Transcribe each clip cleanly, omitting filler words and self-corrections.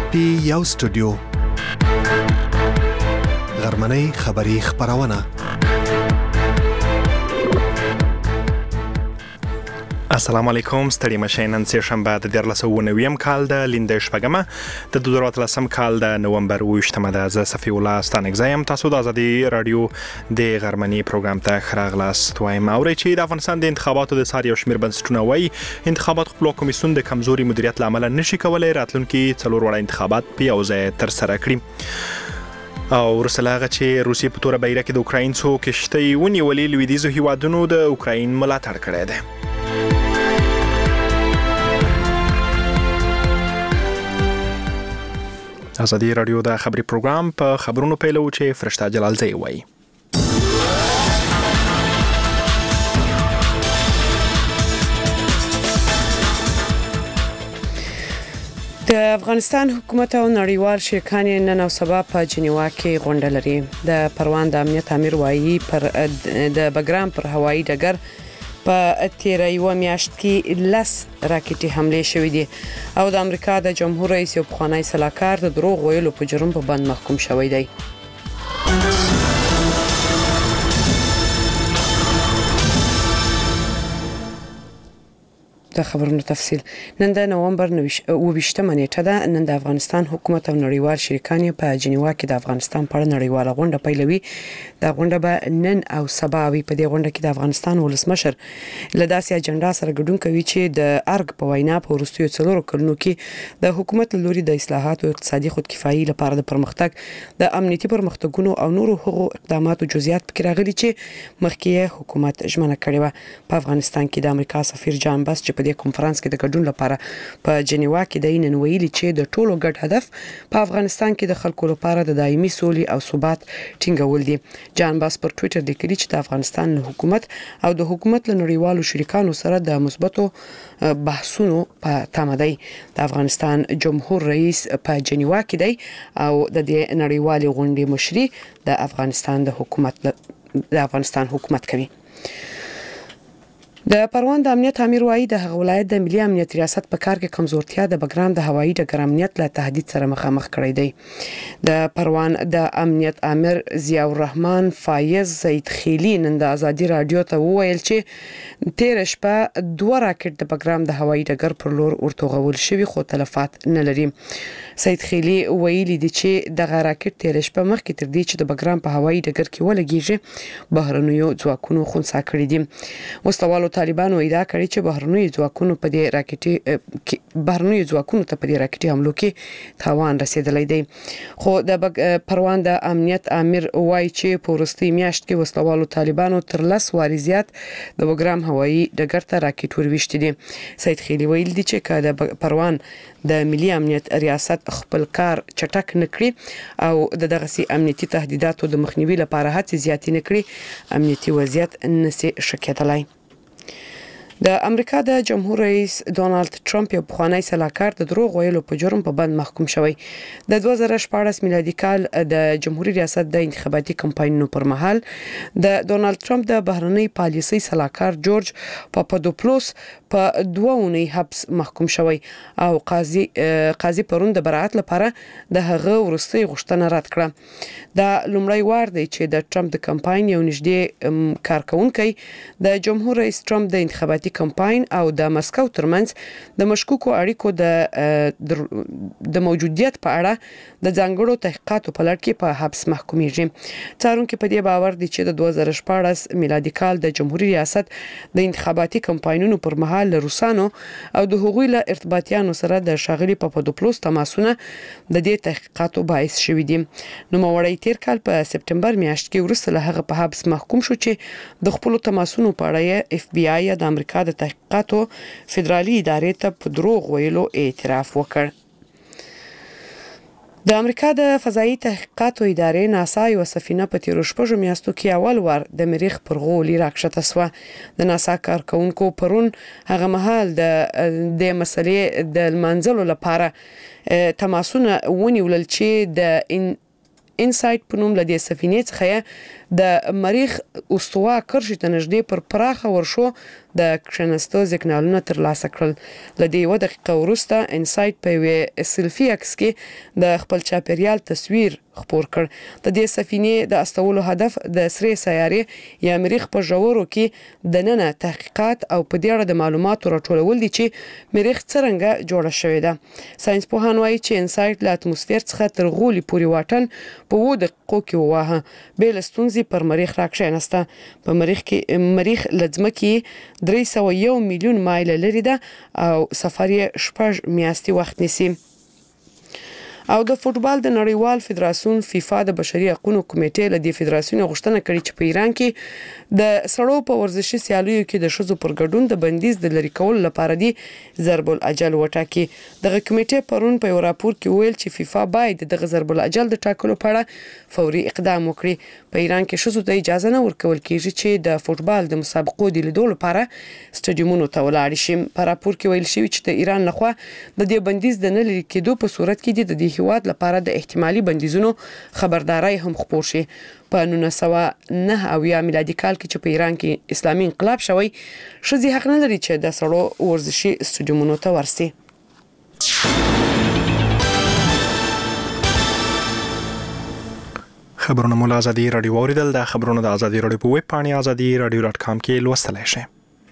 پی یو سټوډیو غرمنۍ خبری خبرونه. السلام علیکم، ستړي مشه. نن سه شنبه د 1490 کال د لیندې شپږمه د 2013 کال د نومبر 28مه د صفی الله ستانګزایم. تاسو د ازادي رادیو د غرمنۍ پروګرام ته خراغلاست وایم. اوري چې د افغانستان د انتخاباتو د ساري او شمیر بنسټونه وایي انتخابات خپل کمیسیون د کمزوري مدیریت لامل نشي کولای راتلونکي څلور وړ انتخابات په یو ځای تر سره کړي. او رسلاغه چې روسیې په تور بیره کې د اوکراین څو کشتۍ ونیولې لویدیځو هیوادونو د اوکراین ملاتړ کړی دی. ازادي رادیو د خبري پروګرام په خبرونو پیلو چې فرشته جلالزی وایي. د افغانستان حکومت او نړیوال شریکان نن او سبا په جنیوا کې غونډه لري. د پروان د امنیت امیر وایي پر د بګرام پر هوایي ډګر په تیر یو میاشت کې لس راکټي حمله شوې دي او د امریکا د جمهور رئیس یو پخوانی سلاکار د دروغ ویلو په جرم په بند محکوم شوی دی. د خبرونو تفصیل نن د نومبر 28مه نیټه ده. نن د افغانستان حکومت او نړیوال شریکان په جنیوا کې د افغانستان په اړه نړیواله غونډه پیلوي. دا غونډه به نن او سبا وي. په دې غونډه کې د افغانستان ولسمشر له داسې اجنډا سره ګډون کوي چې د ارګ په وینا په وروستیو څلورو کلونو کې د حکومت لوري د اصلاحات او اقتصادي خودکفایي لپاره د پرمختګ د امنیتي پرمختګونو او نورو هغو اقداماتو جزئیات پکې راغلي چې مخکې حکومت ژمنه کړې و. په افغانستان کې د امریکا سفیر جان باس چې په دې کنفرانس کې د ګډون لپاره په جنیوا کې د نن ویلي چې د ټولو ګډ هدف په افغانستان کې د خلکو لپاره د دایمي سولې او ثبات ټینګول دي. جان باس پر ټوئیټر لیکلي چې د افغانستان حکومت او د حکومت له نړیوالو شریکانو سره د مثبتو بحثونو په تمه دی. د افغانستان جمهور رئیس په جنیوا کې دی او د دې نړیوالې غونډې مشري د افغانستان حکومت کوي. د پروان د امنیت امیر وایي د هغه ولایت د ملي امنیت ریاست په کار کې کمزورتیا د بګرام د هوایي ډګر امنیت له تهدید سره مخامخ کړی دی. د پروان د امنیت امیر ضیاء الرحمن فایز سید خیلی نن د ازادي رادیو ته وویل چې تیر شپه دوه راکټ د بګرام د هوایي ډګر پر لور ورتوغول شوی خو تلفات نه لري. سید خیلی ویلي دی چې د راکټ تیر شپه مخکې تر دې چې د بګرام په هوایي ډګر کې ولګیږي بهرنیو ځواکونو خنثی کړی دي. وسلوالو طالبانو ادعا کړې چې بهرنیو ځواکونو ته په دې راکټي حملو کې تاوان رسیدلی دی. خو د پروان د امنیت امیر وایي چې په وروستي میاشت کې وسلوالو طالبانو تر 10 واري زیات د بګرام هوایي ډګر ته راکټ ورويشتي دي. سید خیلی ویل دي چې د پروان د ملي امنیت ریاست خپل کار چټک نکړي او دغه سي امنیتي تهدیداتو د مخنیوي لپاره هڅې زیاتې نکړي امنیتي وضعیت نشي شکېدلای. د امریکا د جمهور رئیس ډونالد ټرمپ یو پخوانی سلاکار د دروغ ویلو په جرم په بند محکوم شوی. د 2014 میلادي کال د جمهوریت ریاست د انتخاباتي کمپاینونو پر مهال د ډونالد ټرمپ د بهرنۍ پالیسۍ سلاکار جورج پاپادوپولوس په 2 اونۍ حبس محکوم شوی او قاضي پرون د برائت لپاره د هغه ورستي غوښتنه رد کړه. دا لومړی وار دی چې د ټرمپ د کمپاین یو نږدې کارکونکي د جمهور رئیس ټرمپ د انتخاباتي کمپاین او د مسکو ترمنځ د مشکوکو اړیکو د موجودیت په اړه د ځانګړو تحقیقاتو په لړ کې په حبس محکومیږي. څارونکو په دې باور دي چې د 2014 میلادي کال د جمهوریت ریاست د انتخاباتي کمپاینونو پر مهال له روسانو او د هغوی له ارتباطیانو سره د شاغلي پاپادوپولوس تماسونه د دې تحقیقاتو باعث شوي دي. نو موړی تیر کال په سپټمبر میاشت کې وروسته له هغه په حبس محکوم شو چې د خپل تماسونو په اړه اف بی آی د امریکا د تحقیقاتو فدرالي ادارې ته په دروغ ویلو اعتراف وکړ. د امریکا د فضایي تحقیقاتو ادارې ناسا یو سفینه په تیرو شپږو میاشتو کې اول وار د مریخ پر غولي راکښته سوه. د ناسا کارکونکو پرون هغه مهال د مسلې د منځلو لپاره تماسونه ونیول چې د انسایټ په نوم لدې سفینې څخه د مریخ استوا کرښې ته نږدې پر پراخه ورشو د کښنستو سیګنالونه ترلاسه کړل. لدې 1 دقیقه وروسته انسایټ په یوه سیلفي عکس کې د خپل چاپیریال تصویر خپور کړ. د دې سفینې د استولو هدف د سرې سیارې یا مریخ په ژورو کې د ننه تحقیقات او په دې اړه د معلوماتو راټولول دي چې مریخ څرنګه جوړه شوې ده. ساينس پوهان وایي چې انسایټ له اتموسفیر څخه تر غولي پورې واټن په 2 دقیقو کې وواهه. بل ستونزې پر مریخ راکښېنسته. په مریخ لځمکې 301 میلیون مایل لري ده او سفر یې 6 میاشتې وخت نیسي. او د فوتبال د نړیوال فدراسیون فیفا د بشري حقوقو کمیټې له دې فدراسیون غوښتنه کړې چې په ایران کې د سړو په ورزشي سیالیو کې د ښځو پر ګډون د بندیز د لرې کولو لپاره دی ضرب الاجل وټاکي. دغه کمیټې پرون په یو راپور کې ویل چې فیفا باید دغه ضرب الاجل د ټاکلو لپاره فوري اقدام وکړي. په ایران کې ښځو ته اجازه نه ورکول کیږي چې د فوتبال د مسابقو د لیدو لپاره سټډیومونو ته ولاړ شي. په راپور کې ویل شوی چې د ایران لخوا د دې بندیز د نه لرې کېدو په صورت کې د هیواد لپاره د احتمالي بندیزونو خبرداري هم خپور شي. په 1909 میلادي کال کې چې په ایران کې اسلامي انقلاب شوی ښځې حق نه لري چې د سړو ورزشي سټډیومونو ته ورسي. خبرونه مول ازادي رادیو اوریدل. د خبرونو د ازادي رادیو په ویب پاڼه azadiradio.com کې لوستلای شئ.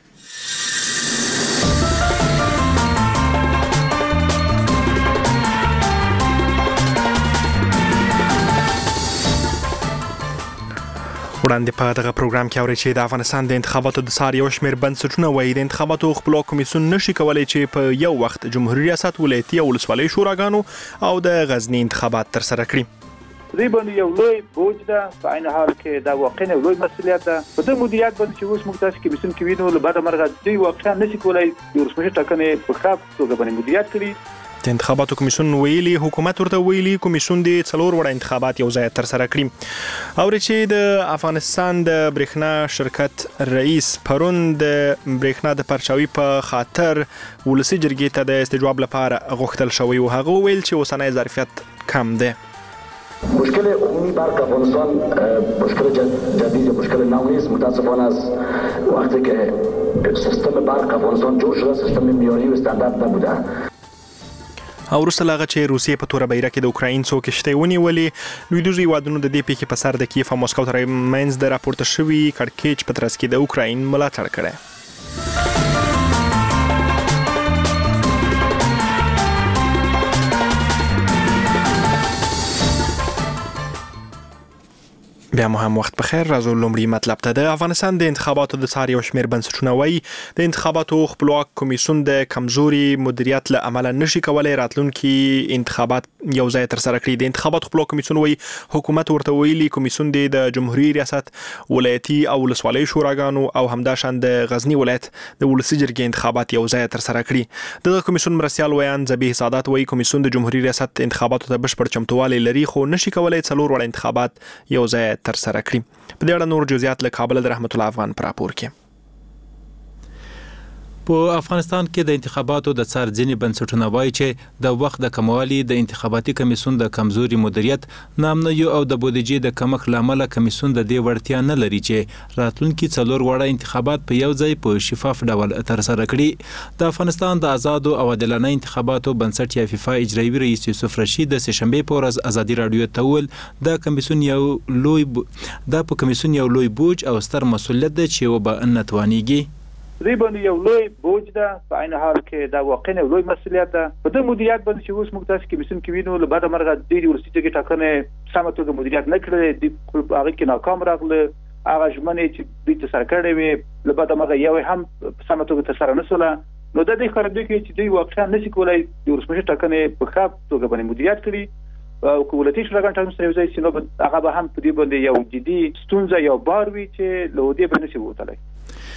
وړاندې په دغه پروګرام کې اوري چې د افغانستان د انتخاباتو د سار یو شمېر بنسټونه وایي د انتخاباتو خپلواک کمیسیون نشي کولای چې په یو وخت جمهوریت ریاست ولایتي او ولسوالۍ شوراګانو او د غزنی انتخابات تر سره کړي. دوی باندې یو لوی بوج ده، په عین حال کې دا واقعا یو لوی مسؤلیت ده. په دې مدیریت باندې چې اوس موږ تاسو کې کمیسیون کې وینو له بعد مرغه دوی واقعا نشي کولای د ولسمشر ټاکنې په ښه توګه باندې مدیریت کړي. د انتخاباتو کمیسیون ویلي حکومت ورته ویلي کمیسیون د 4 وړ انتخابات یو ځای تر سره کړي. او چې د افغانستان د برېښنا شرکت رئیس پرون د برېښنا د پرچاوي په خاطر ولسی جرګې ته د استجواب لپاره غوښتل شوی او هغه ویل چې اوسنۍ ظرفیت کم ده. مشکل عمومی برق افغانستان مشکل جدید مشکل نو نیست. متاسفانه از وقتی که سیستم برق افغانستان جوړ شده سیستم معیاری و استاندارد نبوده. او وروسته له هغه چې روسیې په توره بیره کې د اوکراین څو کښتۍ ونیولې لویدیځو هیوادونو د دې پیښې په سر د کیف او مسکو ترمنځ د راپورته شوي کړکېچ په ترڅ کې د اوکراین ملاتړ کړی. بیا مو هم وخت بخیر. راځو لومړی مطلب ته. د افغانستان د انتخاباتو د سار یو شمېر بنسټونه وایي د انتخاباتو خپلواک کمیسیون د کمزوري مدیریت له امله نشي کولای راتلونکي انتخابات یو ځای تر سره کړي. د انتخاباتو خپلواک کمیسیون وایي حکومت ورته ویلي کمیسیون د جمهوریت ریاست ولایتي او ولسوالۍ شوراګانو او همداشان د غزنی ولایت د ولسی جرګې انتخابات یو ځای تر سره کړي. دغه کمیسیون مرستیال ویان ذبیح سادات وایي کمیسیون د جمهوریت ریاست انتخاباتو ته بشپړ چمتووالی لري خو نشي کولای 4 وړ انتخابات یو ځای تر سره کړي. په دې اړه نور جزئیات له کابل د رحمت الله افغان پر راپور کې. په افغانستان کې د انتخاباتو د څار ځینې بنسټونه وایي چې د وخت د کموالي د انتخاباتي کمیسیون د کمزوري مدیریت نامنیو او د بودیجې د کمښت لامل کمیسیون د دې وړتیا نه لري چې راتلونکي 4 وړه انتخابات په یو ځای په شفاف ډول تر سره کړي. د افغانستان د آزادو او عادلانه انتخاباتو بنسټ یا فیفا اجرایي رئیس یوسف رشید د سهشنبه په ورځ ازادي رادیو ته ویل د کمیسیون یو لوی بوج او ستر مسؤلیت دی چې وبه نه توانیږي. دوی باندې یو لوی بوج ده، په عین حال کې دا واقعا یو لوی مسؤلیت ده. په دې مدیریت باندې چې اوس موږ تاسو کې کمیسیون کې وینو له بعد مرغه دوی د ولسي جرګې ټاکنې سمه توګه مدیریت نه کړې، د هغه کې ناکام راغله. هغه ژمنې چې دوی تر سره کړې وې له بعد مرغه یو هم سمه توګه تر سره نه شوله. نو د دې ښکارندوی کوي چې دوی واقعا نشي کولای د ولسمشر ټاکنې په ښه توګه باندې مدیریت کړي او که ولایتي شوراګانو ټاکنې سره یو ځای شي نو هغه به هم په دې باندې یو جدي ستونزه یو بار وي چې له دې به نشي ووتلی.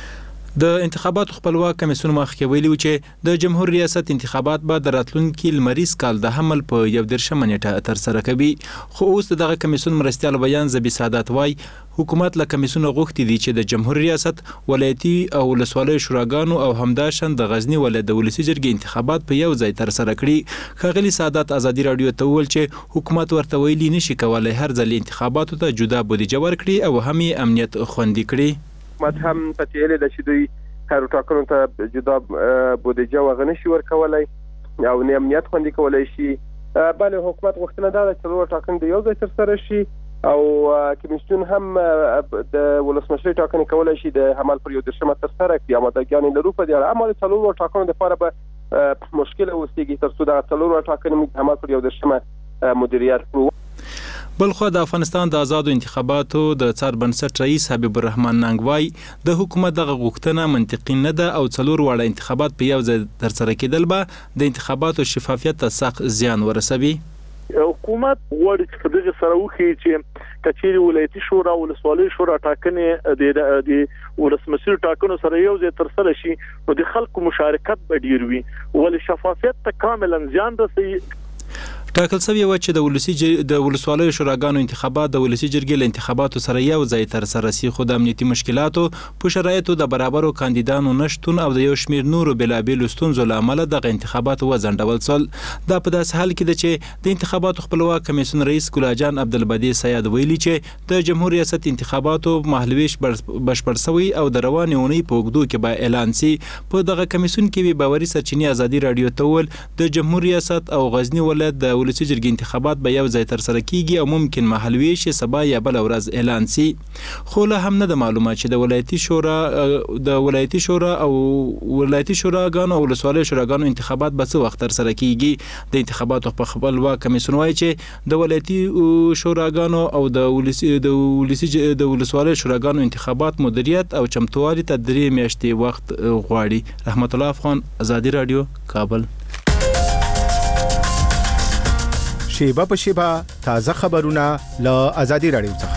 د انتخاباتو خپلواک کمیسیون مخکې ویلي و چې د جمهور ریاست انتخابات به د راتلونکي لمریز کال د حمل په 11 نیټه ترسره کوي. خو اوس دغه کمیسیون مرستیال بیان زبی سعادت وای حکومت له کمیسیون غوښتي دي چې د جمهور ریاست ولایتي او ولسوالۍ شوراګانو او همداشان د غزنی ولایت د ولسی جرګې انتخابات په یو ځای ترسره کړي. ښاغلي سعادت ازادي رادیو ته وویل چې حکومت ورته ویلي نشي کولای هر ځل انتخاباتو ته جدا بودیجه ورکړي او هم امنیت خوندي کړي. حکومت هم پتیلې د چې دوی هر ټاکنو ته جدا بودیجه وغنه شي ورکولای او نه امنیت خوندي کولای شي. بل حکومت غوښتنه ده چې څلور ټاکنې د یو ځای ترسره شي او کمیسیون هم د ولسمشر ټاکنې کولای شي د حمل پر 11 ترسره کړي. امادګیان لرو په دې اړه د څلور ټاکنو لپاره به مشکل اوسېږي تر څو د څلور ټاکنې حمل پر 11 مدیریت کړو. بلخو د افغانستان د آزادو انتخاباتو د څار بنسټ رئیس حبیب الرحمن ننګوای د حکومت دغه غوښتنه منطقي نه ده او څلور واړه انتخابات په یو ځای ترسره کېدل به د انتخاباتو شفافیت ته سخت زیان ورسوي. حکومت غواړي چې په دغه سره وکړي چې کچېری ولایتي شورا او ولسوالۍ شورا ټاکنې د ولسمشر ټاکنو سره یو ځای ترسره شي نو د خلکو مشارکت به ډیر وي ول شفافیت ته کاملا زیان رسي. ټاکل شوی و چې د ولسوالۍ شوراګانو انتخابات د ولسی جرګې له انتخاباتو سره یو ځای ترسره شي خو د امنیتي مشکلاتو په شرایطو د برابرو کاندیدانو نشټون او د یو شمیر نورو بلابل ستونزو لامل د انتخاباتو وزندول سول. دا په داس حال کې ده چې د انتخاباتو خپلواک کمیسیون رئیس ګلاجان عبدالبدی سید ویلي چې د جمهور ریاست انتخاباتو محلویش بشپړ شوی او د روانې اونۍ په اوږدو کې به اعلان شي. په دغه کمیسیون کې به باوري سرچینې ازادي رادیو ته ول د جمهور ریاست او غزنی ولایت د ولسی جرګې انتخابات به یو ځای ترسره کیږي او ممکن محلوي شي سبا یا بل ورځ اعلان شي. خو له هم نه د معلومات چې د ولایتي شورا او ولایتي شوراګانو او ولسوالۍ شوراګانو انتخابات به څه وخت ترسره کیږي. د انتخاباتو په خپلواک کمیسیون وایي چې د ولایتي شوراګانو او د ولسوالۍ شوراګانو انتخابات مدیریت او چمتووالي ته 3 میاشتې وخت غواړي. رحمت الله افغان، ازادي رادیو، کابل. شیبه په شیبه تازه خبرونه له ازادي رادیو څخه.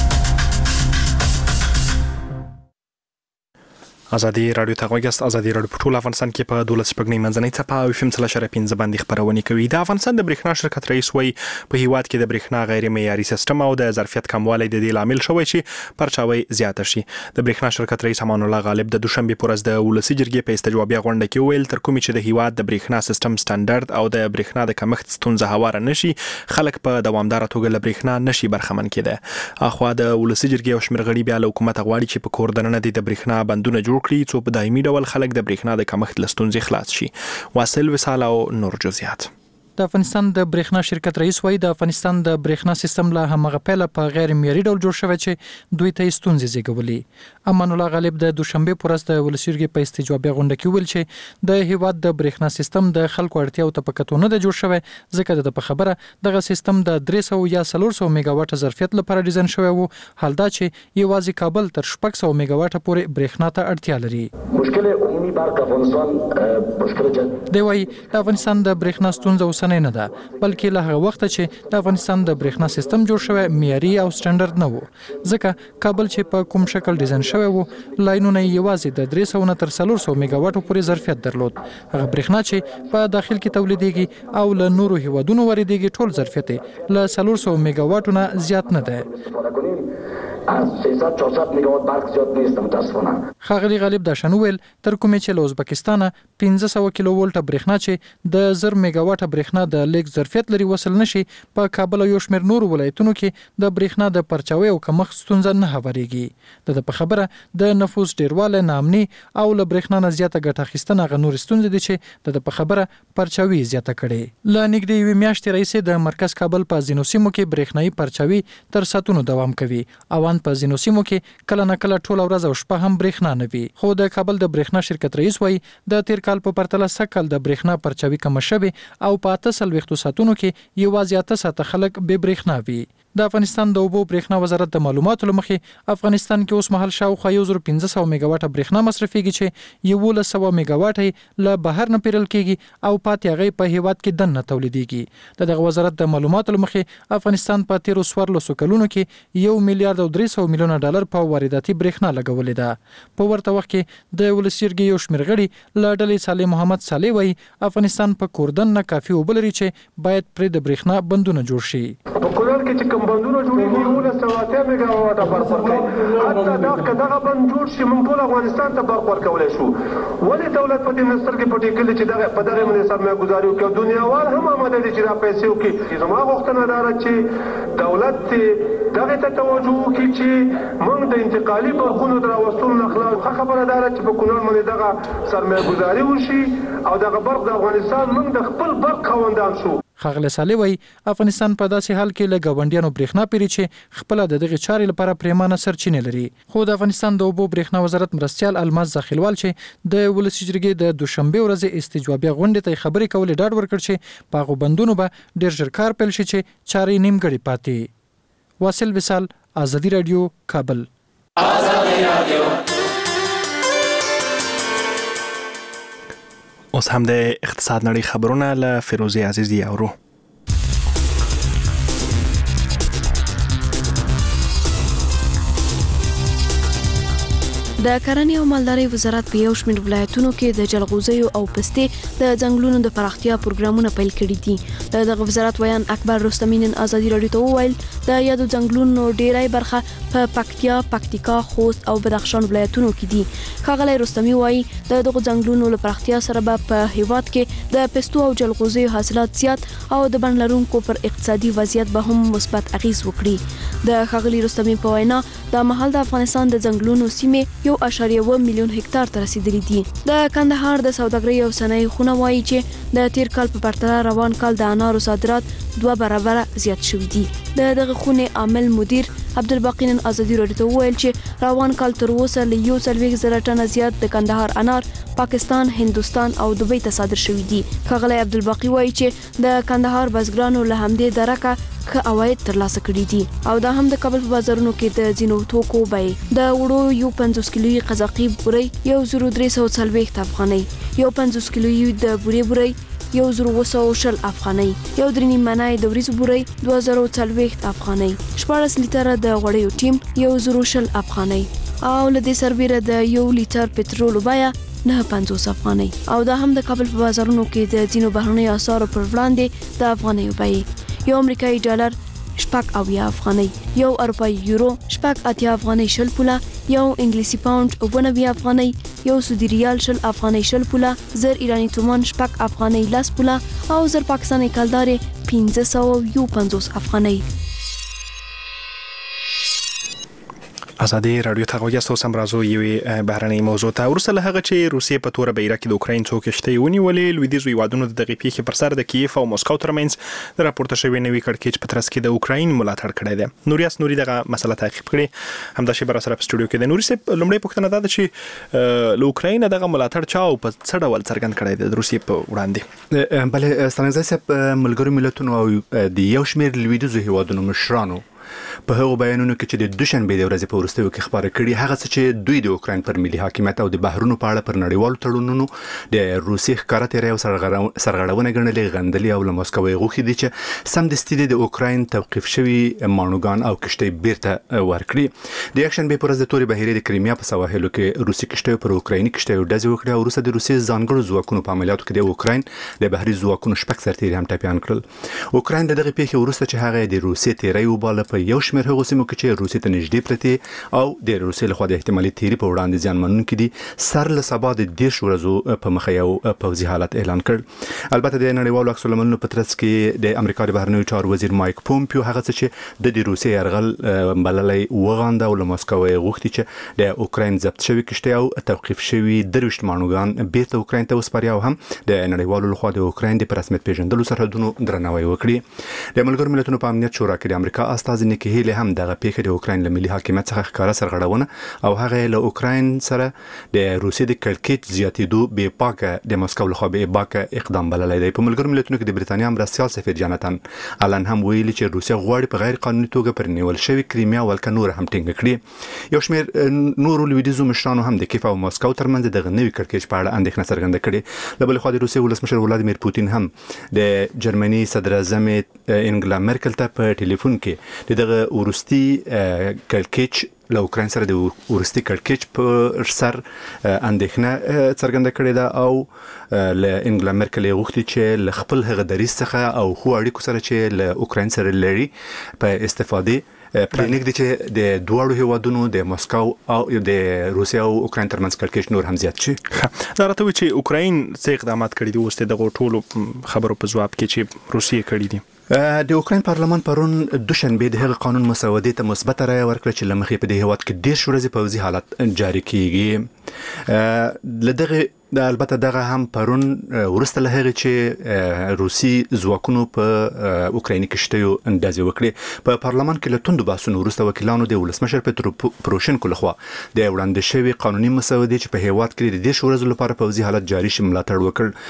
ازادي رادیو ته غوږیاست. ازادي رادیو په ټول افغانستان کې په 12 شپږنۍ منځنۍ څپه او FM 3.15 باندې خبرونه کوي. د افغانستان د برېښنا شرکت رئیس وایي په هیواد کې د برېښنا غیر معیاري سیستم او د ظرفیت کموالی د دې لامل شوی چې پرچاوي زیاته شي. د برېښنا شرکت رئیس امان الله غالب د دوشنبه پر ورځ د ولسی جرګې په استجوابیه غونډه کې ویل تر کومې چې د هیواد د برېښنا سیستم سټانډرد او د برېښنا د کمښت ستونزه هواره نشي خلک په دوامدار توګه له برېښنا نشي برخمن کېده. اخوا د ولسی جرګې او شمیر غړي بیا له حکومت غواړي چې په کور دننه د برېښنا بندونه جوړ کړي څو په دایمي ډول خلک د برېښنا د کمښت له ستونزې خلاص شي. واصل وصال او نور جزئیات. د افغانستان د برېښنا شرکت رئیس وایي د افغانستان د برېښنا سیستم له همغه پیله په غیر معیاري ډول جوړ شوی چې دوی ته ستونزې زیږولې. امان الله غالب د دوشنبه پر ورځ د ولسی جرګې په استجوابیه غونډه کې ویل چې د هیواد د برېښنا سیستم د خلکو اړتیاو ته په کتو نه د جوړ شوی ځکه د په خبره دغه سیستم د 300 یا 400 میگاواټ ظرفیت لپاره ډیزاین شوی وو. حال دا چې یوازې کابل تر 600 میگاواټ پورې برېښنا ته اړتیا لري. مشکل عمومي برق افغانستان مشکل دی وایي د افغانستان د برېښنا ستونزه اوسنۍ نه ده بلکې له هغه وخت چې د افغانستان د برېښنا سیستم جوړ شوی معیاري او سټانډرد نه وو ځکه کابل چې په کوم شکل ډیزاین شوی وو لاینونه یوازې د 300 تر 400 میگاواټ پورې ظرفیت درلود. هغه برېښنا چې په داخل کې تولیدېږي او له نورو هیوادونو واردېږي ټول ظرفیت له 400 میگاواټ نه زیات نه ده. از 300-400 میگاوات برق زیاد نیست متاسفانه. ښاغلي غالب دا شنویل تر کومې چې له ازبکستان 1500 کیلو ولټ برېښنا چې د 1000 میگاواټ برېښنا د لیک ظرفیت لري وصل نشي په کابل او یو شمېر نورو ولایتونو کې د برېښنا د پرچاوي او کمښت ستونزه نه هوارېږي. د په خبره د نفوس ډیرواله نامني او له برېښنا نه زیاته ګټه اخیستنه غ نور ستونزې دي چې د په خبره پرچاوي زیاته کړي. ل نږدې یو میاشتې رئیس د مرکز کابل په ځینو سیمو کې برېښنايي پرچاوي تر ساتونو دوام کوي. اوان په ځینو سیمو کې کله نه کله ټول ورځ او شپه هم برېښنا نه وي. خو د کابل د برېښنا شرکت رئیس وایي د تیر کال په پرتله سکل د برېښنا پرچاوي کم شوی او په 8 ساتونو کې یوازې 8 ساعته خلک به برېښنا وي. د افغانستان د اوبو برېښنا وزارت د معلوماتو لمخې افغانستان کې اوس مهال شاوخوا 1500 میگاواټه برېښنا مصرفيږي چې 1100 میگاواټه له بهر نه پیرل کیږي او پاتې هغه په هیواد کې دنه تولیديږي دغه وزارت د معلوماتو لمخې افغانستان په 13 کلونو کې 1 میلیارډ او 300 میلیونه ډالر په وارداتي برېښنا لګولې ده په ورته وخت کې د ولسیرګي یو شمېر غړي له ډلې صالح محمد صالح وایي افغانستان په کوردن نه کافي وبلري چې باید پرې د برېښنا بندونه جوړ شي په کولر کې چې کوم بندونه جوړېږي 1980 میگاواټه برق ورکوي حتی دغه بند جوړ شي موږ ټول افغانستان ته برق ورکولی شو ولې دولت په دې منستر کې پټې کړي چې په دغه باندې سرمایه‌ګذاري وکړي او دنیاوال هم آماده دي چې دا پیسې وکړي زما غوښتنه دا ده چې دولت دغه ته توجه وکړي چې موږ د انتقالي برقونو د راوستلو نه خلاص خبره ده چې په کونړ باندې دغه سرمایه‌ګذاري وشي او دغه برق د افغانستان موږ د خپل برق خاوندان شو خغل صالح وایي افغانستان په داسې حال کې له ګاونډیانو برېښنا پیري چې خپل د دغه چارې لپاره پریمانه سرچینې لري خو د افغانستان د اوبو برېښنا وزارت مرستيال الماس زخیلوال چې د ولسی جرګې د دوشنبه ورځې استجوابي غونډې ته خبرې کولې ډاډ ورکړ چې په غوبندونو به ډېر ژر کار پیل شي چې چارې نیمګړې پاتې واصل وصال ازادي رادیو کابل ازادي رادیو اوس هم د اقتصاد نړۍ خبرونه له فیروزه عزیزی اورو د کرنې او مالدارۍ وزارت په یو شمېر ولایتونو کې د جلغوزیو او پستې د ځنګلونو د پراختیا پروګرامونه پیل کړي دي د وزارت ویان اکبر رستمی نن ازادي رادیو ته وویل د یادو ځنګلونو ډیری برخه په پکتیا، پکتیکا، خوست او بدخشان ولایتونو کې دي ښاغلی رستمی وایي د دغو ځنګلونو له پراختیا سره به په هیواد کې د پستو او جلغوزیو حاصلات زیات او د بڼ لرونکو پر اقتصادي وضعیت به هم مثبت اغیز وکړي د ښاغلي رستمی په وینا د مهال د افغانستان د ځنګلونو سیمې 1.1 میلیون هکتار ته رسیدلي دي د کندهار د سوداګرۍ او صنایع خونه وایي چې د تیر کال په پرتله روان کال د انارو صادرات 2 برابره زیات شوي دي دغه خونه عامل مدیر عبدالباقی نن ازادي رادیو ته وویل چې روان کال تر اوسه له 1.0 ټنه زیات د کندهار انار پاکستان، هندستان او دوبۍ ته صادر شوي دي ښاغلی عبدالباقی وایي چې د کندهار بزګرانو له همدې درکه ښه عواید ترلاسه کړي دي او دا هم د کابل په بازارونو کې د ځینو توکو بیې د وړو 50 کیلوي قزاقي بوري 1340 افغانۍ 50 کیلوي د بوري 1200 افغانۍ یو درې نیمه د وریځو بوري 2040 افغانۍ 14 لیټره د غوړیو ټیم 1000 افغانۍ او له دې سربېره د 1 لیټر پټرول بیه 950 افغانۍ او دا هم د کابل په بازارونو کې د ځینو بهرنیو اسعارو پر وړاندې د افغانۍ بیې یو امریکایي ډالر 80 افغانۍ یو اروپایي یورو 80 افغانۍ شل پوله یو انګلیسي پاوند 90 افغانۍ یو سعودي ریال شل افغانۍ شل پوله زر ایرانی تومان 80 افغانۍ 10 پوله او زر پاکستاني کلدار 550 افغانۍ ازادي رادیو ته غوږی تاسو هم راځو یوې بهرنۍ موضوع ته ورسره له هغه چې روسیې په توره بیره کې د اوکراین څو کشتۍ ونیولې لویدیځو هیوادونو د دغې پیښې پر سر د کیف او مسکو ترمنځ د راپورته شوی نوي کړکېچ په ترڅ کې د اوکراین ملاتړ کړی دی نوریاس نوري دغه مسله تعقیب کړي همداشي بر سره په سټوډیو کې د نوري سپ لومړی پوښتنه ده چې له اوکراین دغه ملاتړ چا او په څه ډول څرګند کړی دی د روسیې په وړاندې بله ستانګزی صاحب ملګرو ملتونو او د یو شمېر لویدیځو هیوادونو مشرانو په هغو بیانونو کې چې د دوشنبه د ورځې په وروستیو کې خبره کړې هغه څه چې دوی د اوکراین پر ملي حاکمیت او د بهرونو په اړه پر نړیوالو تړونونو د روسیې ښکاره تیری او سرغړونه ګڼلې غندلې او له مسکو یې غوښتي دي چې سمدستي د اوکراین توقیف شوي ماڼوګان او کشتۍ بیرته ورکړي د یکشنبه په ورځ د تورې بحیرې د کریمیا په سواحلو کې روسي کشتۍ پر اوکرایني کشتۍ ډزې وکړې او وروسته د روسیې ځانګړو ځواکونو په عملیاتو کې د اوکراین د بهري ځواکونو 6 سرتیري هم ټپیان کړل اوکراین دغه پیښې وروسته چې هغه د روسیې تیری وباله په یو شمېر هغو سیمو کې چې روسیې ته نږدې پرتې او د روسیې لخوا د احتمالي تیری په وړاندې زیانمنونکي دي سر له سبا د 10 ورځو په مخه یو پوځي حالت اعلان کړ البته د نړیوالو عکس العملونو په ترڅ کې د امریکا د بهرنیو چارو وزیر مایک پومپیو هغه څه چې د روسیې یرغل بللې وغانده او له مسکو یې غوښتي چې د اوکراین ضبط شوی کشتۍ او توقیف شوی دروشت ماڼوګان بیرته اوکراین ته وسپاري او هم د نړیوالو لخوا د اوکراین د رسمیت پیژندلو سرحدونو درناوی وکړي د ملګرو ملتونو په امنیت شورا کې د امریکا استازي بعض نیکه هیله هم دغه پیښه د اوکراین له ملي حاکمیت څخه ښکاره سرغړونه او هغه له اوکراین سره د روسیې د کړکېچ زیاتېدو بې پاکه د مسکو لخوا بې باکه اقدام بللی دی. په ملګرو ملتونو کې د برېټانیا مرستیال سفیر جاناتان آلن هم ویلي چې روسیه غواړي په غیر قانوني توګه پر نیول شوی کریمیا ولکه نور هم ټینګه کړي. یو شمېر نورو لویدیځو مشرانو هم د کیف او مسکو ترمنځ دغه نوي کړکېچ په اړه اندېښنه څرګنده کړې. له بلې خوا د روسیې ولسمشر ولادیمیر پوتین هم د جرمني صدر اعظم انګلا مرکل ته په ټلیفون کې دغه وروستي کړکېچ له اوکراین سره د ورستي کړکېچ په سر اندېښنه څرګنده کړې ده او له انګلا مرکل غوښتي چې له خپل هغه دریځ څخه او خو اړیکو سره چې له اوکراین سره لري په استفاده پرېنګ دي چې د دوړو هیوادونو د مسکو او د روسیا او اوکراین ترمنځ کړکېچ نور هم زیات شي. دا راته وی چې اوکراین څه اقدامات کړي دي اوس د ټولو خبرو په جواب کې چې روسیه کړي دي. د اوکراین پارلمان پرون دوشنبه د هغه قانون مسودې ته مثبت رائے ورکړه چې لمخې په دې هیواد کې ډېر ورځې پوځي حالت جاری کیږي. لدغه البته دغه هم پرون ورسته له هغه چې روسي ځواکونو په اوکراین کې شته اندازې وکړي. په پارلمان کې له توندو بحثونو وروسته وکیلانو د ولسمشر پترو پروشنکو لخوا د وړاندې شوی قانوني مسودې چې په هیواد کې د 10 ورځې لپاره پوځي حالت جاری شي ملاتړ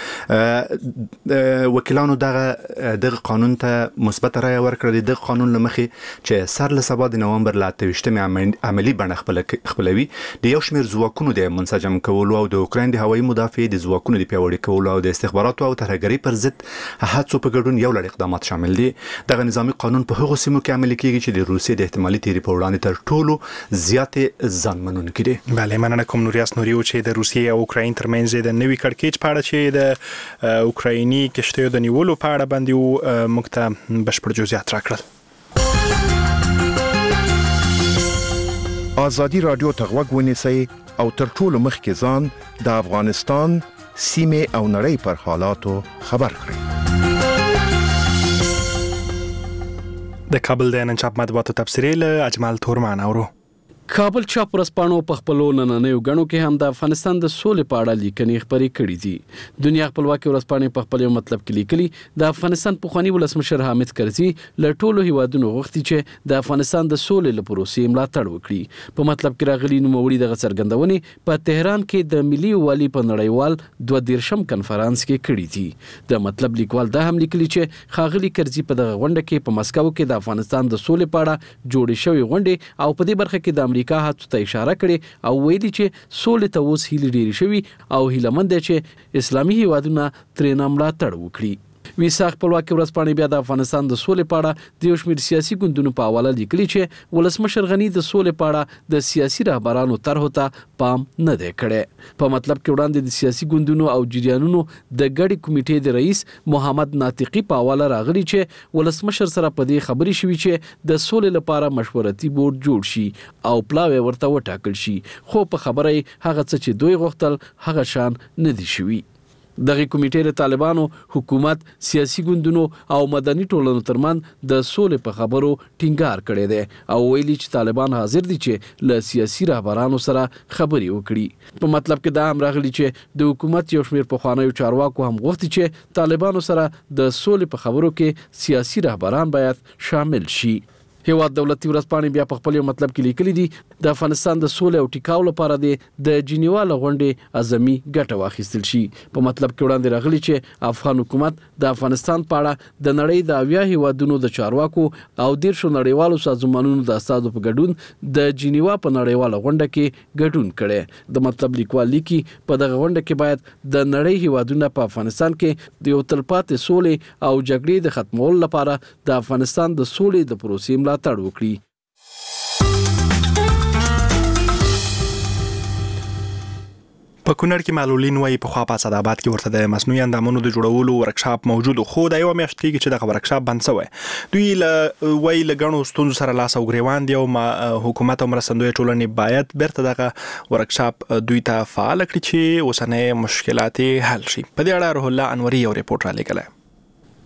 وکړ. وکیلانو دغه قانون ته مثبت رائے ورکړه. د قانون لمخې چې سر له سبا د نومبر ل 28 عملی بڼه خپلوي د یو شمېر ځواکونو د منسجم کولو او د اوکراین د هوایي مدافع د ځواکونو د پیاوړي کولو او د استخباراتو او ترهګرۍ پر ضد هڅو په ګډون یو لړ اقدامات شامل دي. دغه نظامی قانون په هغو سیمو کې عملي کیږي چې د روسیې د احتمالي تیری په وړاندې تر ټولو زیاتې ځانمنونکي دي. بله مننه کوم نوریاس نوریو چې د روسیې او اوکراین ترمنځ د نوي کړکېچ په اړه چې د اوکرایني کشتیو د نیولو په اړه باندې موږ ته بشپړ جزئیات راکړل. ازادي رادیو ته غوږ ونیسئ او تر ټولو مخکې ځان د افغانستان سیمه او نړۍ پر حالاتو خبر کړئ. د کابل د نن چاپ مطبوعاتو تبصرې له اجمل تورمان اورو. کابل چاپ ورځپاڼو په خپلو نننیو غنو کې هم د افغانستان د سولې په اړه لیکنې خپرې کړې دي. دنیا خپلواکي ورځپاڼې په خپل مطلب کې لیکلي د افغانستان پخوانی ولسمشر حامد کرزي له ټولو هیوادونو غوښتي چې د افغانستان د سولې لپاره پروسې ملاتړ وکړي. په مطلب کې راغلي نوموړي دغه څرګندونې په تهران کې د ملي والي په نړیوال 22م کنفرانس کې کړې دي. د مطلب لیکوال دا هم لیکلي چې خاغلی کرزي په دغه غونډه کې په مسکو کې د افغانستان د سولې په اړه جوړې شوې غونډې او په دې برخه کې د امریکا هڅو ته اشاره کړې او ویلي چې سولې ته اوس هیلې ډېرې شوي او هیلهمند دي چې اسلامي هیوادونه ترې ملاتړ وکړي. ویسا خپلواکي ورځپاڼې بیا د افغانستان د سولې په اړه د یو شمېر سیاسي ګوندونو په حواله لیکلي چې ولسمشر غني د سولې په اړه د سیاسي رهبرانو طرحو ته پام نه دی کړی. په مطلب کې وړاندې د سیاسي ګوندونو او جریانونو د ګډې کمیټې د رئیس محمد ناطقي په حواله راغلي چې ولسمشر سره په دې خبرې شوي چې د سولې لپاره مشورتي بورډ جوړ شي او پلاوی ورته وټاکل شي، خو په خبره هغه څه چې دوی غوښتل هغه شان نه دي شوي. دغه کمیټې د طالبانو، حکومت، سیاسي ګوندونو او مدني ټولنو ترمنځ د سولې په خبرو ټینګار کړی دی او ویلي چې طالبان حاضر دي چې له سیاسي رهبرانو سره خبرې وکړي. په مطلب کې دا هم راغلي چې د حکومت یو شمېر پخوانیو چارواکو هم غوښتي چې طالبانو سره د سولې په خبرو کې سیاسي رهبران باید شامل شي. هیواد دولتي ورځپاڼې بیا په خپل مطلب کې لیکلي دي د افغانستان د سولې او ټیکاو لپاره د جنیوا له غونډې اعظمي ګټه واخیستل شي. په مطلب کې وړاندې راغلي چې افغان حکومت د افغانستان په اړه د نړۍ د 80 هیوادونو د چارواکو او 10 نړیوالو سازمانونو د استادو په ګډون د جنیوا په نړیواله غونډه کې ګډون کړي. د مطلب لیکوال لیکي په دغه غونډه کې باید د نړۍ هیوادونو په افغانستان کې د یو تلپاتې سولې او جګړې د ختمولو لپاره د افغانستان د سولې د پروسې ملاتړ وکړي. په کونړ کې معلولین وایي په خوا په اسداباد کې ورته د مصنوعي اندامونو د جوړولو ورکشاپ موجود خو د یو میاشت کېږي چې دغه ورکشاپ بند شوی. دوی وایي له ګڼو ستونزو سره لاس او ګریوان دي او حکومت او مرستندویه ټولنې باید بیرته دغه ورکشاپ دوی ته فعال کړي چې اوسنۍ مشکلات حل شي. په دې اړه روح الله انوري یو ریپورت را لېږلی.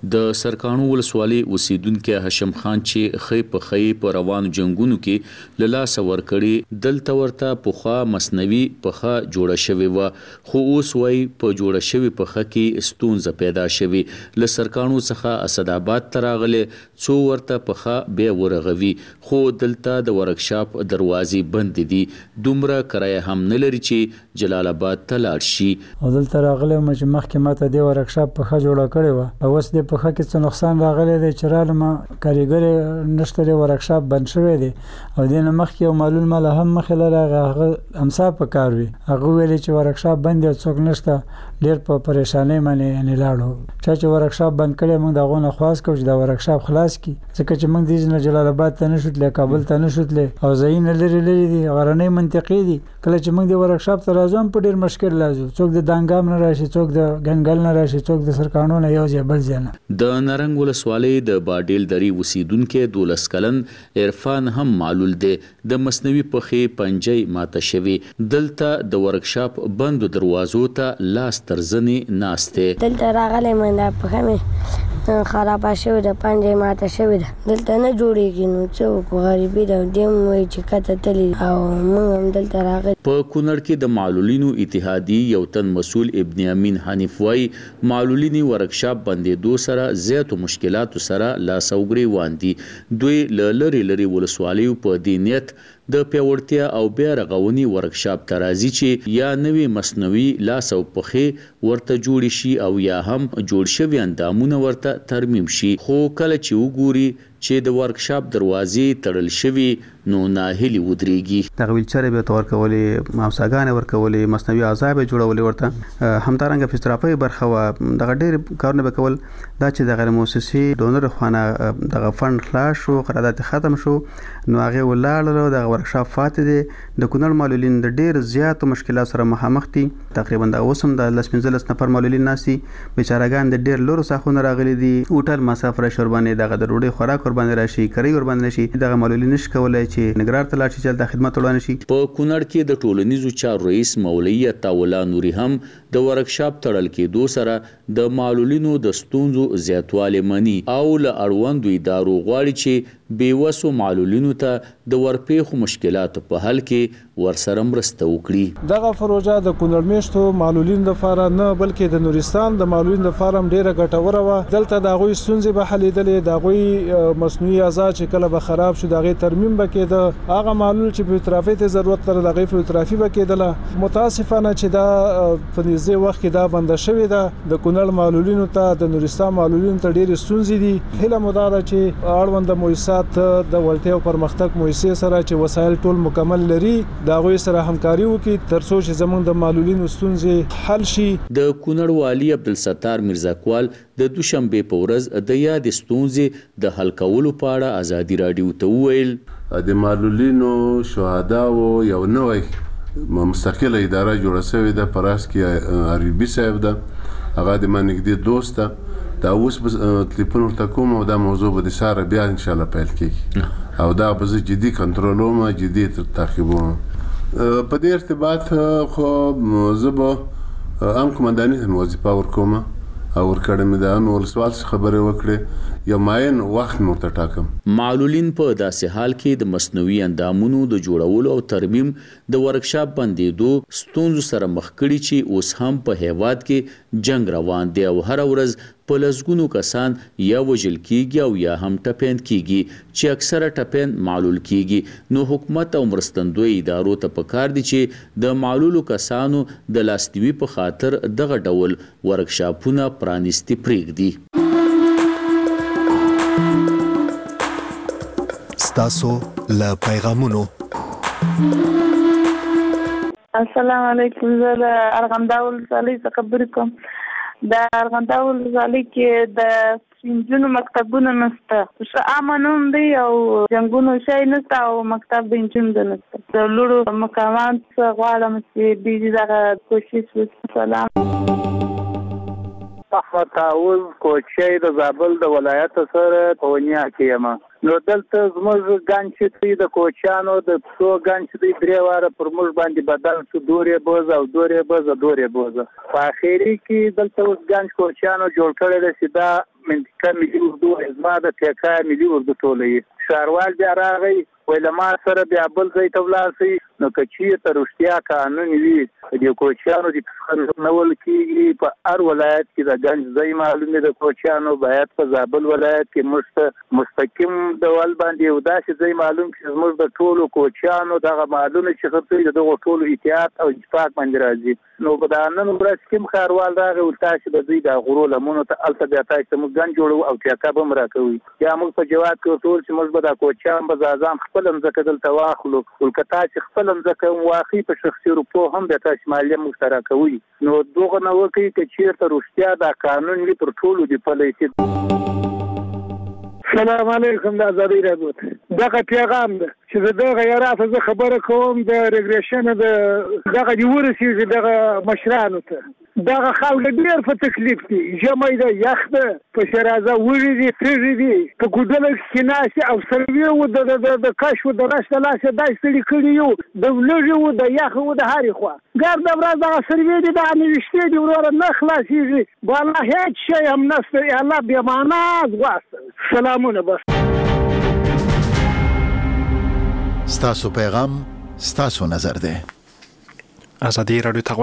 د سرکانو ولسوالۍ اوسیدونکو هشم خان چې خې په خې په روانو جنگونو کې له لاس ورکړي دلته ورته پوخا مصنوي پخه جوړه شوې و خو اوس وای په جوړه شوې پخه کې ستونزه پیدا شوې له سرکانو څخه اسداباد تراغله څو ورته پخه به ورغوي خو دلته د ورکشاپ دروازې بند دي دومره کرایه هم نه لري چې جلال آباد ته لاړ شي او دلته راغله چې مخکې ماته د ورکشاپ پخه جوړه کړې و او اوس د پخه کې څه نقصان راغلی دی چې رالم کاریګر نشته د ورکشاپ بند شوی دی او دینه مخکې او معلوم مال هم مخه لره امسا په کار وي هغه ویل چې ورکشاپ بند څوک نشته ډیر په پریشانۍ باندې نه لاړو چې ورکشاپ بند کړي موږ دغه نه خواست کوو چې دا ورکشاپ خلاص کی ځکه چې موږ د جلال آباد ته نشوتل کابل ته نشوتل او زین لري دي غرنۍ منطقې دي کله چې موږ د ورکشاپ ته راځو په ډیر مشکل لازم څوک د دانګام نه راشي څوک د ګنګل نه راشي څوک د سرکانو نه یو ځای بل ځای نه د نرنګ ولسوالۍ د باډیل درې اوسیدونکو 12 کلن عرفان هم معلول دی د مصنوي پخې پنجې ماته شوی دلته د ورکشاپ بند دروازو ته لاس ترزنې ناشته دلته راغلی منده پخې مې خراب شوی د پنجې ماته شوی دلته نه جوړیږي نو څوک غریبي ده دیم وای چې کته تلی او موږ هم دلته راغلی په کونړ کې د معلولینو اتحادی یو تن مسول ابن امین حنیف وای معلولینی ورکشاپ بندیدو سره زیاتو مشکلاتو سره لاس اوګری واندي دوی لری ولسوالیو په دینیت د پیاوړتیا او بیا رغونی ورکشاپ ترازی چې یا نوی مصنوعي لاس او پخې ورته جوړ شي او یا هم جوړ شوی اندامونه ورته ترمیم شي خو کله چې وګوري چې د ورکشاپ دروازې تړل شوی نو ناهلی ودرېږي د ویلچر به تور کولې ماوساګان ورکولې مصنوعي اعضاء به جوړولې ورته همدارنګه فزیوتراپي برخه و د ډېر کارونه به کول دا چې د غیر موسسي ډونر خوانه د فند خلاص شو قرارداد ختم شو نو هغه ولاړ د ورکشاپ فاتح دي د کونړ معلولین د ډېر زیات مشکلات سره مخامخ دي تقریبا د اوسم د 15 نفر معلولین ناسي بیچارهګان د ډېر لورو ساخونه راغلي دي هوټل مسافر شربانه د ډوډۍ خوراک قربان راشي کری قربان راشي د معلولین نش کولای چې نګرار ته لاړ شي چې د خدمت وړاندې شي په کونړ کې د ټولنیزو چارو رئیس مولوی عطاولا نوري هم د ورکشاپ تړل کېدو سره د معلولینو د ستونزو زیاتوالی مني او له اړوندو ادارو غواړي چې بیوسو معلولینو ته د ورپېښو مشکلاتو په حل کې ورسره مرسته وکړي دغه پروژه د کونړ میشتو معلولین لپاره نه بلکې د نورستان د معلولین لپاره ډیره ګټوره و دلته د غوي ستونزې به حلیدلې د غوي مصنوعي اعضاء چې کله به خراب شو دغه ترمیم بکېده هغه معلول چې فزیوتراپي ته ضرورت لري دغه فزیوتراپي بکېدله متاسفانه چې دا په نږدې وخت کې دا بند شوې ده د کونړ معلولینو ته د نورستان معلولینو ته ډېرې ستونزې دي هله مو دا چې اړوند مؤسسات د ولټي او پرمختګ مؤسسې سره چې وسایل ټول مکمل لري دا غوي سره همکاري وکړي ترڅو چې زموږ د معلولینو ستونزې حل شي د کونړ والی عبدالستار مرزاکوال د دوشنبه په ورځ د یاد ستونزې د حل کولو په اړه ازادي رادیو ته وویل د معلولینو شهداو یو نوې مستقله اداره جوړه شوې ده پراس کې عربي صاحب ده هغه د منګدي دوست دا اوس تلیفون ورته کوم او دا موضوع به د ساره بیا ان شاء الله پیل کیږي او دا به جدي کنټرولوم جدي تعقیبوم په دې ارتباط خو زه ام کمانډاني وظیفه ورکوم او ورکړم د نور سوال خبره وکړه یو ماین وخت مرته ټاکم معلولین په داسې حال کې د مصنوعي اندامونو د جوړولو او ترمیم د ورکشاپ بندیدو ستونزو سره مخ کړي چې اوس هم په هیواد کې جنگ روان دی او هر ورځ په لسګونو کسان یا وژل کیږي او یا هم ټپین کیږي چې اکثره ټپین معلول کیږي نو حکومت او مرستندوی ادارو ته پکار دي چې د معلولو کسانو د لاستوي په خاطر دغه ډول ورکشاپونه پرانیستي پرېږدي ستاسو له پیغامونو السلام علیکم زه ارغنداو ولسوالۍ څخه خبرې کوم د ارغنداو ولسوالۍ کې د نجونو مکتبونه نشته ښه امنون دی او جنګونو شی نشته او مکتب د نجونو نشته د لوړو مقامات غواړم چې دې دغه کوشش وکړي. سلام احمد طاووس کوچی د زابل د ولایت سره په ونیا کې یم. نو دلته زموږ ګنج چې د کوچیانو د پسو ګنج چې درې واره پر موږ باندې بدل شو، دورې بوزه په اخري کې دلته اوس ګنج کوچیانو جوړ کړی دی چې دا منطقه ملي اردو زما د ټیکا ملي اردو ټولوي. ښاروال بیا راغی ویل ما سره بیا بل ځای ته ولاړ شئ، نو که چېرته رښتیا قانون وي د کوچیانو د نول کېږي په هر ولایت کې د ګنج ځای معلوم دی د کوچیانو باید په زابل ولایت کې موږ ته مستقیم ډول باندې یو داسې ځای معلوم چې زموږ د ټولو کوچیانو دغه معلومه چې خپل د دغو ټولو اتحاد او اتفاق باندې راځي. نو په دا نن ورځ کوم ښاروال راغی ول تاسو د دوی د غرو لمنو ته هلته بیا تاسو ته موږ ګنج جوړو او ټیکا به هم راکوي. یا موږ په جواب کې ورته چې موږ به دا کوچیان به ځان خپل مځکه دلته واخلو، ول که تاسو خپل مځکه واخلئ په شخصي روپو هم بیا تاسو مالیه موږ ته راکوي. نو دغه نه وکړي که چېرته رښتیا دا قانون وي پر ټولو دې پلی شي. السلام علیکم. د ازادۍ راډیو دغه پیغام ده چې دغه یاره زه خبره کوم د ریګریشن دغه دی ورسېږي دغه مشرانو ته. دغه خلک ډېر په تکلیف دي، ژمی ده، یخ ده، په شرازه وړي دي، تږي دي، په ګودله کې ناستې او سروې و د کشف د رشته لاسې داسې ستړي کړي یو د لږې و د یخ و د هرې خوا ګرده ورځ دغه سروې دي دغه نوشتې دي وروره نه خلاصېږي. والله هېڅ شی هم نشته. الله بېمانه ځغواستل. سلامونه. بس ستاسو پیغام ستاسو نظر ده. ازادي راډیو ته